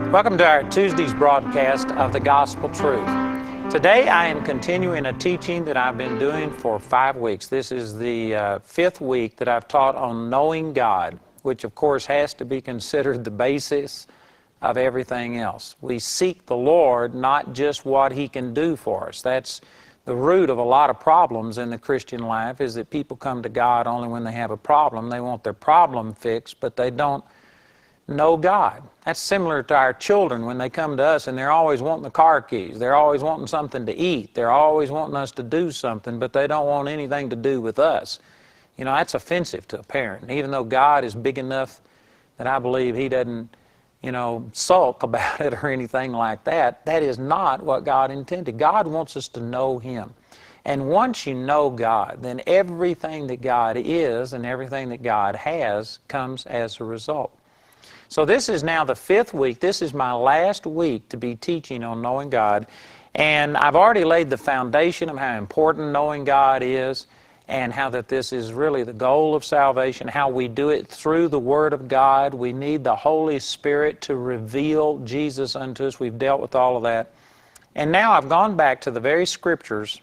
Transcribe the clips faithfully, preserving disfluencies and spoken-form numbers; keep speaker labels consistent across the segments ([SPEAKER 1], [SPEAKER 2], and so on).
[SPEAKER 1] Welcome to our Tuesday's broadcast of the Gospel Truth. Today I am continuing a teaching that I've been doing for five weeks. This is the uh, fifth week that I've taught on knowing God, which of course has to be considered the basis of everything else. We seek the Lord, not just what He can do for us. That's the root of a lot of problems in the Christian life, is that people come to God only when they have a problem. They want their problem fixed, but they don't know God. That's similar to our children when they come to us and they're always wanting the car keys. They're always wanting something to eat. They're always wanting us to do something, but they don't want anything to do with us. You know, that's offensive to a parent. Even though God is big enough that I believe He doesn't, you know, sulk about it or anything like that, that is not what God intended. God wants us to know Him. And once you know God, then everything that God is and everything that God has comes as a result. So this is now the fifth week. This is my last week to be teaching on knowing God. And I've already laid the foundation of how important knowing God is and how that this is really the goal of salvation, how we do it through the Word of God. We need the Holy Spirit to reveal Jesus unto us. We've dealt with all of that. And now I've gone back to the very scriptures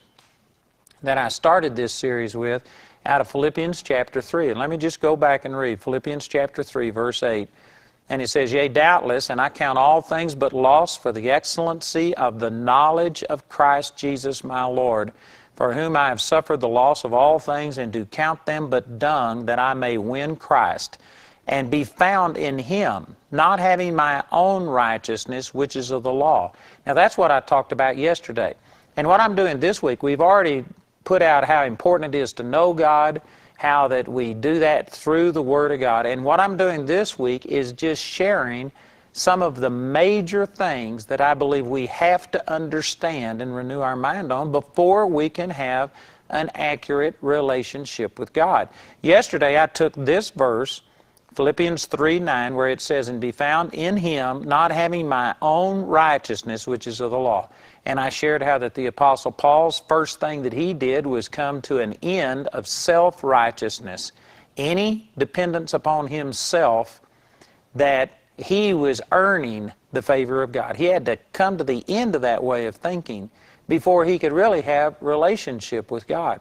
[SPEAKER 1] that I started this series with out of Philippians chapter three. And let me just go back and read Philippians chapter three, verse eight. And it says, "Yea, doubtless, and I count all things but loss for the excellency of the knowledge of Christ Jesus my Lord, for whom I have suffered the loss of all things, and do count them but dung, that I may win Christ, and be found in Him, not having my own righteousness, which is of the law." Now that's what I talked about yesterday. And what I'm doing this week, we've already put out how important it is to know God, how that we do that through the Word of God. And what I'm doing this week is just sharing some of the major things that I believe we have to understand and renew our mind on before we can have an accurate relationship with God. Yesterday I took this verse, Philippians three nine, where it says, "And be found in Him, not having my own righteousness, which is of the law." And I shared how that the Apostle Paul's first thing that he did was come to an end of self-righteousness. Any dependence upon himself, that he was earning the favor of God. He had to come to the end of that way of thinking before he could really have relationship with God.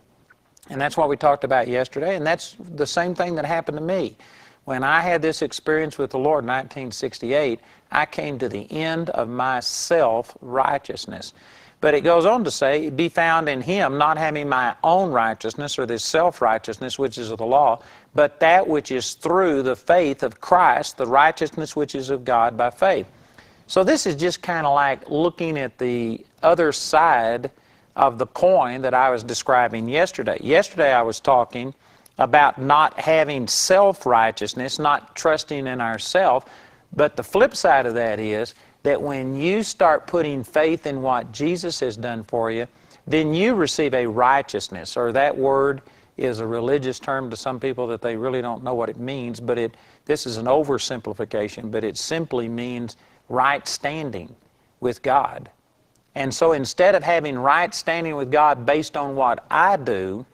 [SPEAKER 1] And that's what we talked about yesterday, and that's the same thing that happened to me. When I had this experience with the Lord in nineteen sixty-eight, I came to the end of my self-righteousness. But it goes on to say, "Be found in Him, not having my own righteousness," or this self-righteousness, which is of the law, "but that which is through the faith of Christ, the righteousness which is of God by faith." So this is just kind of like looking at the other side of the coin that I was describing yesterday. Yesterday I was talking about not having self-righteousness, not trusting in ourselves. But the flip side of that is that when you start putting faith in what Jesus has done for you, then you receive a righteousness, or that word is a religious term to some people that they really don't know what it means, but it this is an oversimplification, but it simply means right standing with God. And so instead of having right standing with God based on what I do,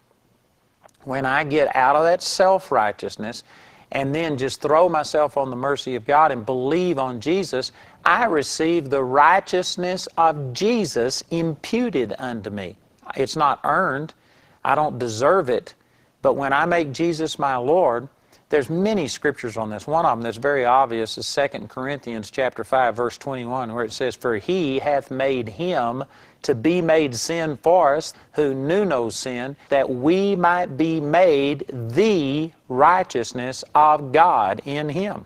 [SPEAKER 1] when I get out of that self-righteousness and then just throw myself on the mercy of God and believe on Jesus, I receive the righteousness of Jesus imputed unto me. It's not earned. I don't deserve it. But when I make Jesus my Lord, there's many scriptures on this. One of them that's very obvious is Second Corinthians chapter five, verse twenty-one, where it says, "For He hath made Him to be made sin for us, who knew no sin, that we might be made the righteousness of God in Him."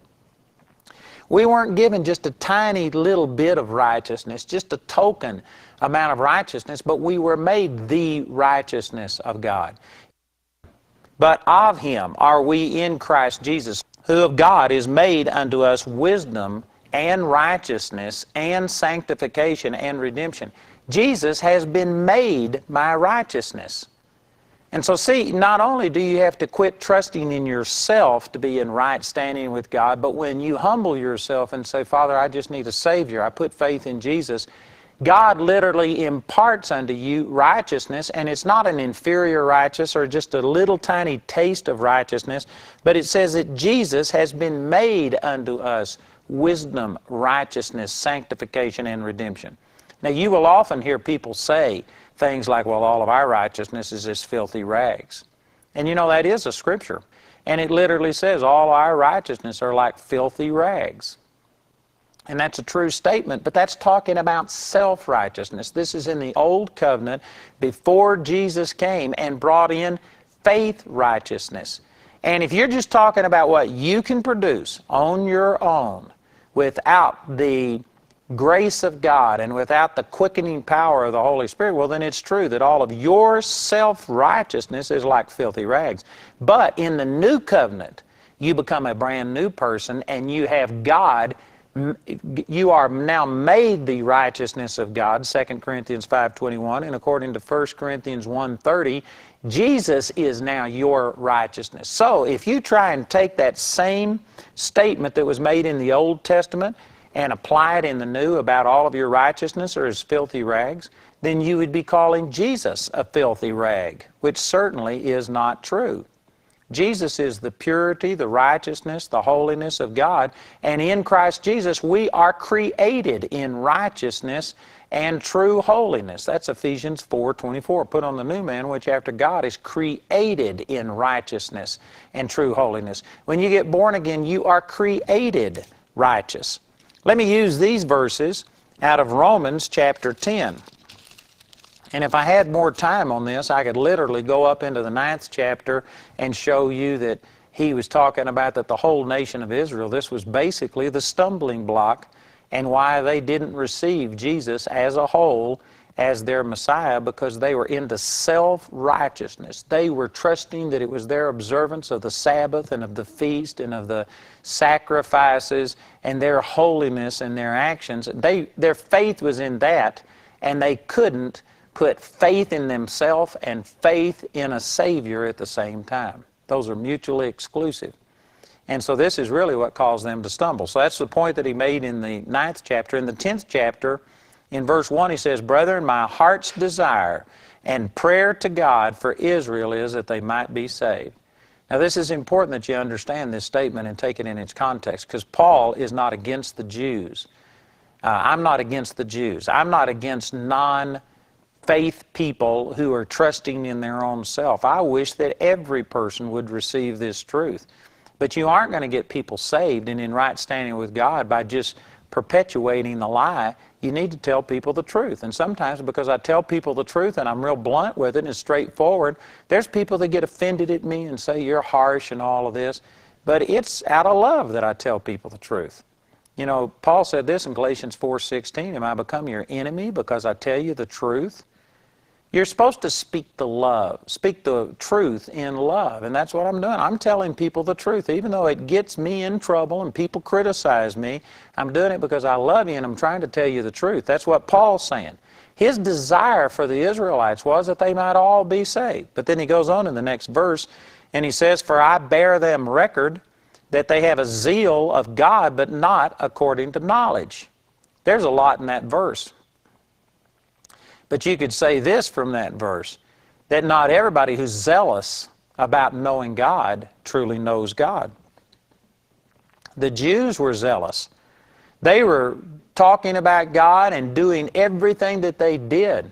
[SPEAKER 1] We weren't given just a tiny little bit of righteousness, just a token amount of righteousness, but we were made the righteousness of God. "But of Him are we in Christ Jesus, who of God is made unto us wisdom and righteousness and sanctification and redemption." Jesus has been made my righteousness. And so see, not only do you have to quit trusting in yourself to be in right standing with God, but when you humble yourself and say, "Father, I just need a Savior, I put faith in Jesus," God literally imparts unto you righteousness, and it's not an inferior righteousness or just a little tiny taste of righteousness, but it says that Jesus has been made unto us wisdom, righteousness, sanctification, and redemption. Now, you will often hear people say things like, well, all of our righteousness is as filthy rags. And you know, that is a scripture. And it literally says all our righteousness are like filthy rags. And that's a true statement, but that's talking about self-righteousness. This is in the Old Covenant before Jesus came and brought in faith righteousness. And if you're just talking about what you can produce on your own without the grace of God and without the quickening power of the Holy Spirit, well, then it's true that all of your self-righteousness is like filthy rags. But in the New Covenant, you become a brand new person and you have God. You are now made the righteousness of God, Second Corinthians five twenty-one, and according to First Corinthians one thirty, Jesus is now your righteousness. So if you try and take that same statement that was made in the Old Testament and apply it in the New about all of your righteousness are as filthy rags, then you would be calling Jesus a filthy rag, which certainly is not true. Jesus is the purity, the righteousness, the holiness of God, and in Christ Jesus we are created in righteousness and true holiness. That's Ephesians four twenty-four. Put on the new man, which after God is created in righteousness and true holiness. When you get born again, you are created righteous. Let me use these verses out of Romans chapter ten. And if I had more time on this, I could literally go up into the ninth chapter and show you that he was talking about that the whole nation of Israel, this was basically the stumbling block and why they didn't receive Jesus as a whole as their Messiah, because they were into self-righteousness. They were trusting that it was their observance of the Sabbath and of the feast and of the sacrifices and their holiness and their actions. They, their faith was in that, and they couldn't put faith in themselves and faith in a Savior at the same time. Those are mutually exclusive. And so this is really what caused them to stumble. So that's the point that he made in the ninth chapter. In the tenth chapter, in verse one, he says, "Brethren, my heart's desire and prayer to God for Israel is that they might be saved." Now this is important that you understand this statement and take it in its context, because Paul is not against the Jews. Uh, I'm not against the Jews. I'm not against non faith people who are trusting in their own self. I wish that every person would receive this truth. But you aren't going to get people saved and in right standing with God by just perpetuating the lie. You need to tell people the truth. And sometimes because I tell people the truth and I'm real blunt with it and straightforward, there's people that get offended at me and say you're harsh and all of this. But it's out of love that I tell people the truth. You know, Paul said this in Galatians four sixteen, "Am I become your enemy because I tell you the truth?" You're supposed to speak the love, speak the truth in love, and that's what I'm doing. I'm telling people the truth, even though it gets me in trouble and people criticize me. I'm doing it because I love you and I'm trying to tell you the truth. That's what Paul's saying. His desire for the Israelites was that they might all be saved. But then he goes on in the next verse and he says, "For I bear them record that they have a zeal of God, but not according to knowledge." There's a lot in that verse. But you could say this from that verse, that not everybody who's zealous about knowing God truly knows God. The Jews were zealous. They were talking about God and doing everything that they did,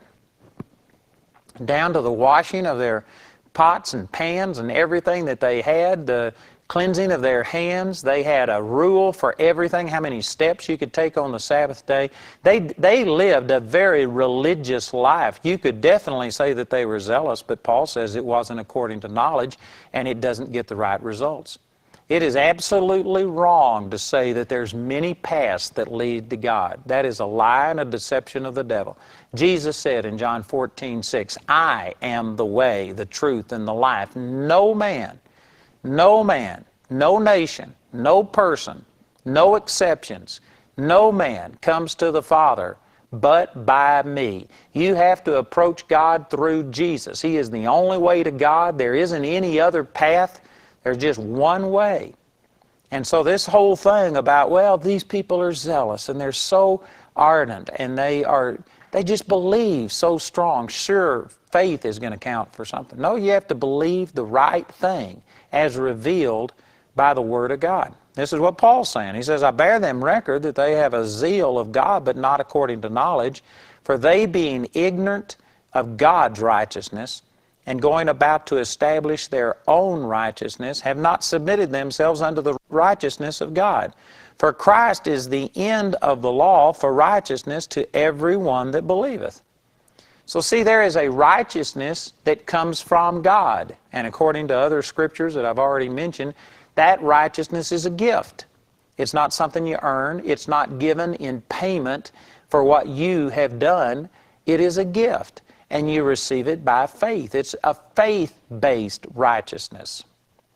[SPEAKER 1] down to the washing of their pots and pans and everything that they had, the cleansing of their hands. They had a rule for everything, how many steps you could take on the Sabbath day. They, they lived a very religious life. You could definitely say that they were zealous, but Paul says it wasn't according to knowledge, and it doesn't get the right results. It is absolutely wrong to say that there's many paths that lead to God. That is a lie and a deception of the devil. Jesus said in John fourteen six, "I am the way, the truth, and the life. No man No man, no nation, no person, no exceptions, no man comes to the Father but by me." You have to approach God through Jesus. He is the only way to God. There isn't any other path. There's just one way. And so this whole thing about, well, these people are zealous and they're so ardent and they are, they just believe so strong. Sure, faith is going to count for something. No, you have to believe the right thing as revealed by the Word of God. This is what Paul's saying. He says, I bear them record that they have a zeal of God, but not according to knowledge. For they, being ignorant of God's righteousness, and going about to establish their own righteousness, have not submitted themselves unto the righteousness of God. For Christ is the end of the law for righteousness to every one that believeth. So see, there is a righteousness that comes from God. And according to other scriptures that I've already mentioned, that righteousness is a gift. It's not something you earn. It's not given in payment for what you have done. It is a gift, and you receive it by faith. It's a faith-based righteousness.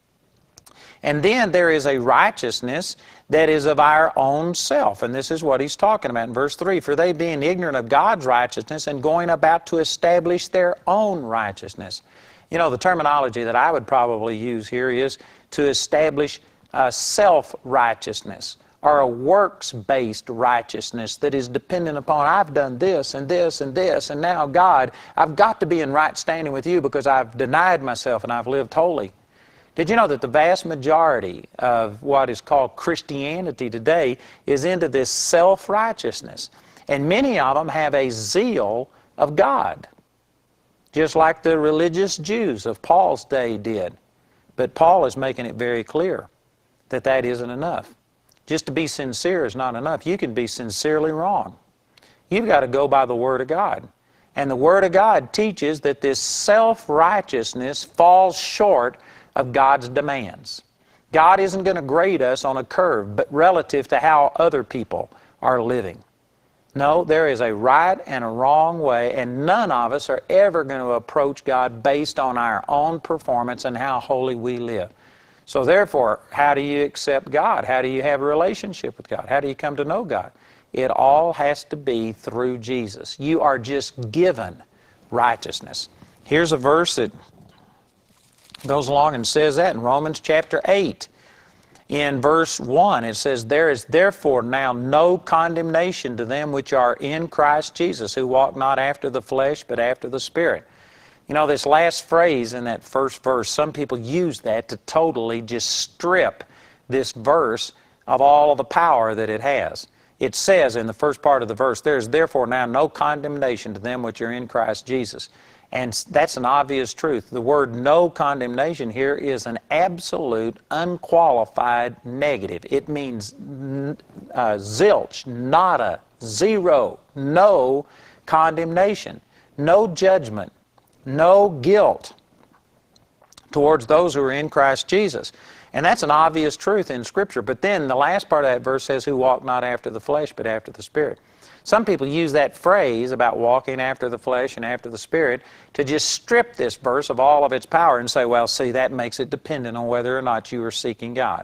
[SPEAKER 1] And then there is a righteousness that is of our own self, and this is what he's talking about in verse three. For they, being ignorant of God's righteousness and going about to establish their own righteousness. You know, the terminology that I would probably use here is to establish uh, self-righteousness, or a works-based righteousness that is dependent upon, I've done this and this and this, and now God, I've got to be in right standing with you because I've denied myself and I've lived holy. Did you know that the vast majority of what is called Christianity today is into this self-righteousness? And many of them have a zeal of God, just like the religious Jews of Paul's day did. But Paul is making it very clear that that isn't enough. Just to be sincere is not enough. You can be sincerely wrong. You've got to go by the Word of God. And the Word of God teaches that this self-righteousness falls short of God's demands. God isn't going to grade us on a curve, but relative to how other people are living. No, there is a right and a wrong way, and none of us are ever going to approach God based on our own performance and how holy we live. So therefore, how do you accept God? How do you have a relationship with God? How do you come to know God? It all has to be through Jesus. You are just given righteousness. Here's a verse that goes along and says that in Romans chapter eight. In verse one, it says, there is therefore now no condemnation to them which are in Christ Jesus, who walk not after the flesh, but after the Spirit. You know, this last phrase in that first verse, some people use that to totally just strip this verse of all of the power that it has. It says in the first part of the verse, there is therefore now no condemnation to them which are in Christ Jesus. And that's an obvious truth. The word no condemnation here is an absolute, unqualified negative. It means uh, zilch, nada, zero, no condemnation, no judgment, no guilt towards those who are in Christ Jesus. And that's an obvious truth in Scripture. But then the last part of that verse says, who walk not after the flesh, but after the Spirit. Some people use that phrase about walking after the flesh and after the Spirit to just strip this verse of all of its power and say, well, see, that makes it dependent on whether or not you are seeking God.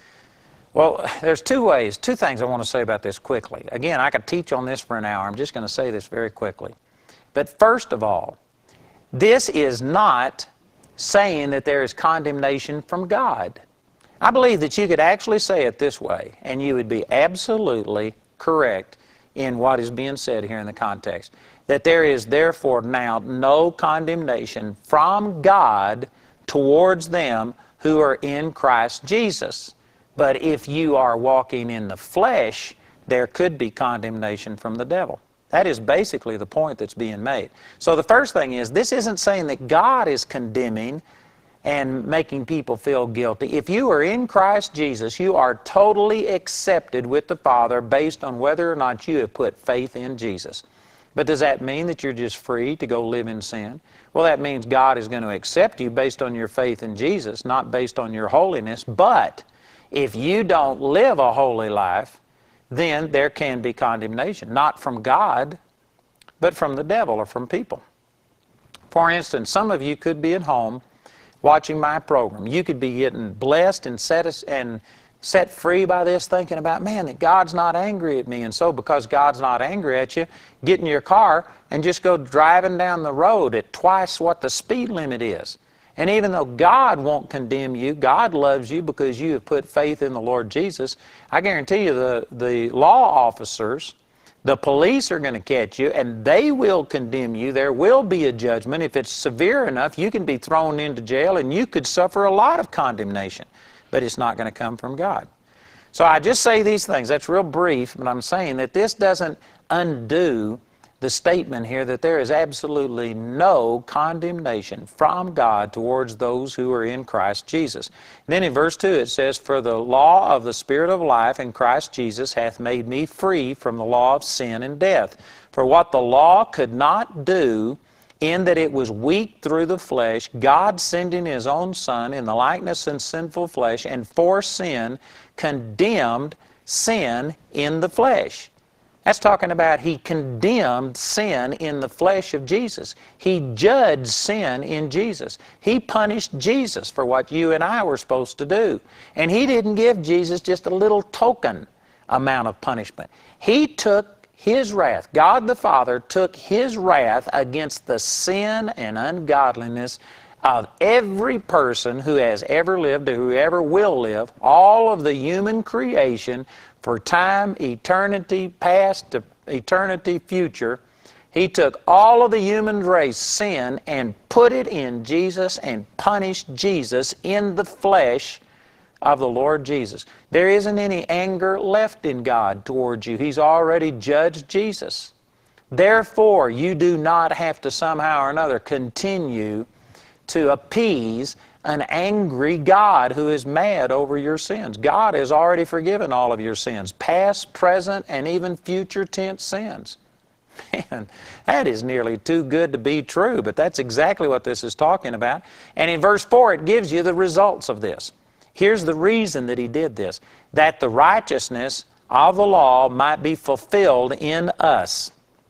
[SPEAKER 1] Well, there's two ways, two things I want to say about this quickly. Again, I could teach on this for an hour. I'm just going to say this very quickly. But first of all, this is not saying that there is condemnation from God. I believe that you could actually say it this way, and you would be absolutely correct in what is being said here in the context, that there is therefore now no condemnation from God towards them who are in Christ Jesus. But if you are walking in the flesh, there could be condemnation from the devil. That is basically the point that's being made. So the first thing is, this isn't saying that God is condemning and making people feel guilty. If you are in Christ Jesus, you are totally accepted with the Father based on whether or not you have put faith in Jesus. But does that mean that you're just free to go live in sin? Well, that means God is going to accept you based on your faith in Jesus, not based on your holiness. But if you don't live a holy life, then there can be condemnation, not from God, but from the devil or from people. For instance, some of you could be at home watching my program. You could be getting blessed and set, and set free by this, thinking about, man, that God's not angry at me. And so because God's not angry at you, get in your car and just go driving down the road at twice what the speed limit is. And even though God won't condemn you, God loves you because you have put faith in the Lord Jesus, I guarantee you the, the law officers, the police are going to catch you, and they will condemn you. There will be a judgment. If it's severe enough, you can be thrown into jail, and you could suffer a lot of condemnation. But it's not going to come from God. So I just say these things. That's real brief, but I'm saying that this doesn't undo the statement here that there is absolutely no condemnation from God towards those who are in Christ Jesus. And then in verse two it says, "For the law of the Spirit of life in Christ Jesus hath made me free from the law of sin and death. For what the law could not do, in that it was weak through the flesh, God sending His own Son in the likeness of sinful flesh, and for sin condemned sin in the flesh." That's talking about He condemned sin in the flesh of Jesus. He judged sin in Jesus. He punished Jesus for what you and I were supposed to do. And He didn't give Jesus just a little token amount of punishment. He took His wrath. God the Father took His wrath against the sin and ungodliness of every person who has ever lived or who ever will live, all of the human creation, for time, eternity past to eternity future. He took all of the human race sin and put it in Jesus and punished Jesus in the flesh of the Lord Jesus. There isn't any anger left in God towards you. He's already judged Jesus. Therefore, you do not have to somehow or another continue to appease an angry God who is mad over your sins. God has already forgiven all of your sins, past, present, and even future tense sins. Man, that is nearly too good to be true, but that's exactly what this is talking about. And in verse four, it gives you the results of this. Here's the reason that He did this: that the righteousness of the law might be fulfilled in us,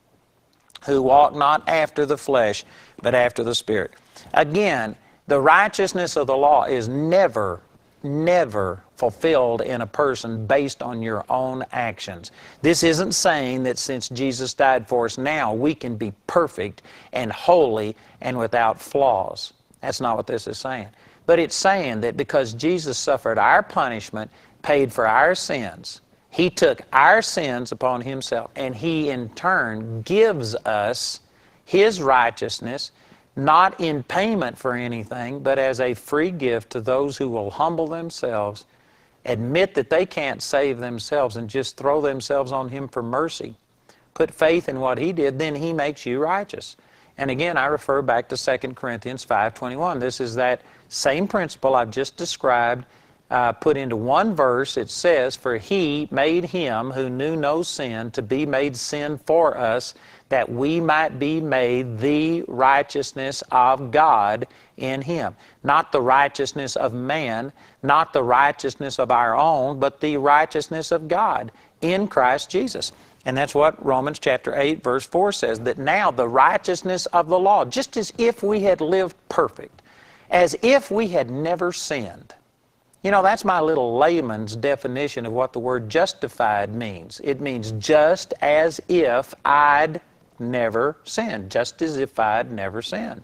[SPEAKER 1] who walk not after the flesh, but after the Spirit. Again, the righteousness of the law is never, never fulfilled in a person based on your own actions. This isn't saying that since Jesus died for us now we can be perfect and holy and without flaws. That's not what this is saying. But it's saying that because Jesus suffered our punishment, paid for our sins, He took our sins upon Himself, and He in turn gives us His righteousness, not in payment for anything, but as a free gift to those who will humble themselves, admit that they can't save themselves, and just throw themselves on Him for mercy. Put faith in what He did, then He makes you righteous. And again, I refer back to Second Corinthians five twenty-one. This is that same principle I've just described, uh, put into one verse. It says, "For He made Him who knew no sin to be made sin for us, that we might be made the righteousness of God in Him." Not the righteousness of man, not the righteousness of our own, but the righteousness of God in Christ Jesus. And that's what Romans chapter eight verse four says, that now the righteousness of the law, just as if we had lived perfect, as if we had never sinned. You know, that's my little layman's definition of what the word justified means. It means just as if I'd never sinned, just as if I'd never sinned.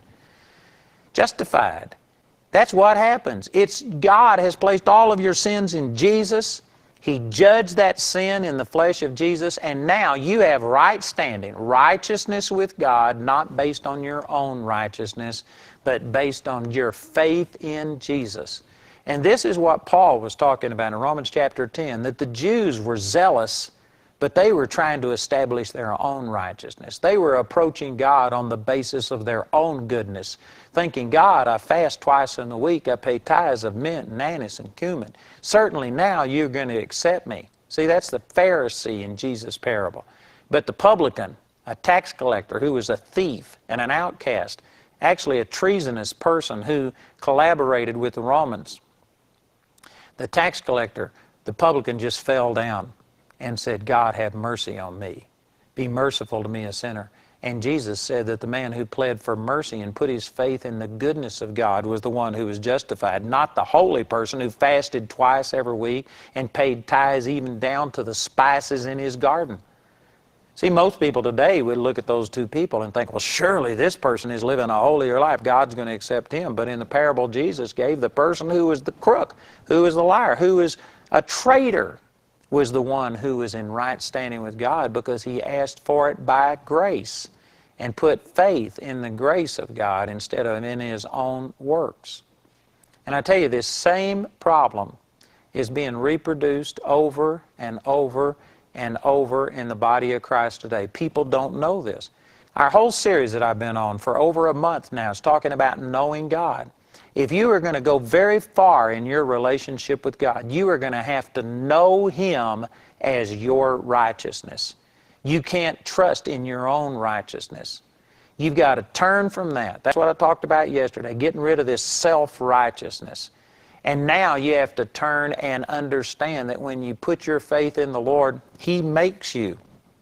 [SPEAKER 1] Justified. That's what happens. It's God has placed all of your sins in Jesus. He judged that sin in the flesh of Jesus, and now you have right standing, righteousness with God, not based on your own righteousness, but based on your faith in Jesus. And this is what Paul was talking about in Romans chapter ten, that the Jews were zealous, but they were trying to establish their own righteousness. They were approaching God on the basis of their own goodness, thinking, God, I fast twice in a week, I pay tithes of mint and anise and cumin. Certainly now you're going to accept me. See, that's the Pharisee in Jesus' parable. But the publican, a tax collector who was a thief and an outcast, actually a treasonous person who collaborated with the Romans, the tax collector, the publican just fell down and said, God, have mercy on me. Be merciful to me, a sinner. And Jesus said that the man who pled for mercy and put his faith in the goodness of God was the one who was justified, not the holy person who fasted twice every week and paid tithes even down to the spices in his garden. See, most people today would look at those two people and think, well, surely this person is living a holier life. God's going to accept him. But in the parable, Jesus gave the person who was the crook, who was the liar, who was a traitor, was the one who was in right standing with God because he asked for it by grace and put faith in the grace of God instead of in his own works. And I tell you, this same problem is being reproduced over and over and over in the body of Christ today. People don't know this. Our whole series that I've been on for over a month now is talking about knowing God. If you are going to go very far in your relationship with God, you are going to have to know Him as your righteousness. You can't trust in your own righteousness. You've got to turn from that. That's what I talked about yesterday, getting rid of this self-righteousness. And now you have to turn and understand that when you put your faith in the Lord, He makes you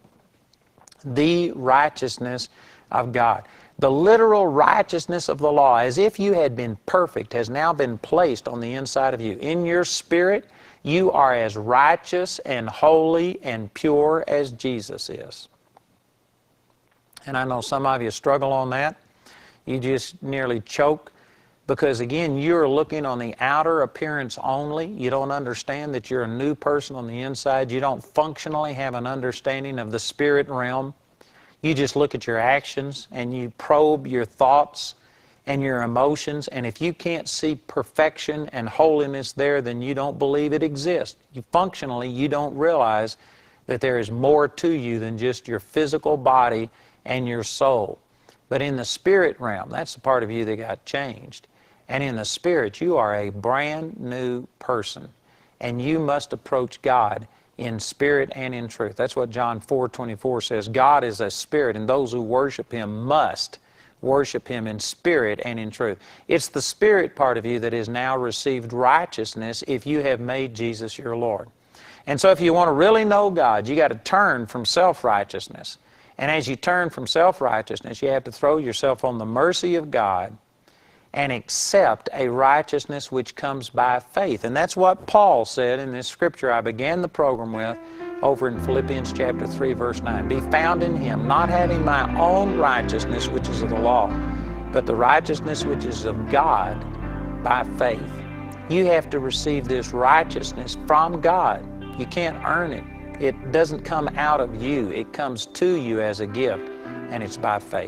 [SPEAKER 1] the righteousness of God. The literal righteousness of the law, as if you had been perfect, has now been placed on the inside of you. In your spirit, you are as righteous and holy and pure as Jesus is. And I know some of you struggle on that. You just nearly choke because, again, you're looking on the outer appearance only. You don't understand that you're a new person on the inside. You don't functionally have an understanding of the spirit realm. You just look at your actions and you probe your thoughts and your emotions, and if you can't see perfection and holiness there, then you don't believe it exists. You functionally, you don't realize that there is more to you than just your physical body and your soul. But in the spirit realm, that's the part of you that got changed. And in the spirit, you are a brand new person, and you must approach God in spirit and in truth. That's what John four twenty-four says. God is a spirit, and those who worship Him must worship Him in spirit and in truth. It's the spirit part of you that has now received righteousness if you have made Jesus your Lord. And so if you want to really know God, you got to turn from self-righteousness. And as you turn from self-righteousness, you have to throw yourself on the mercy of God and accept a righteousness which comes by faith. And that's what Paul said in this scripture I began the program with over in Philippians chapter three, verse nine. Be found in Him, not having my own righteousness, which is of the law, but the righteousness which is of God by faith. You have to receive this righteousness from God. You can't earn it. It doesn't come out of you. It comes to you as a gift, and it's by faith.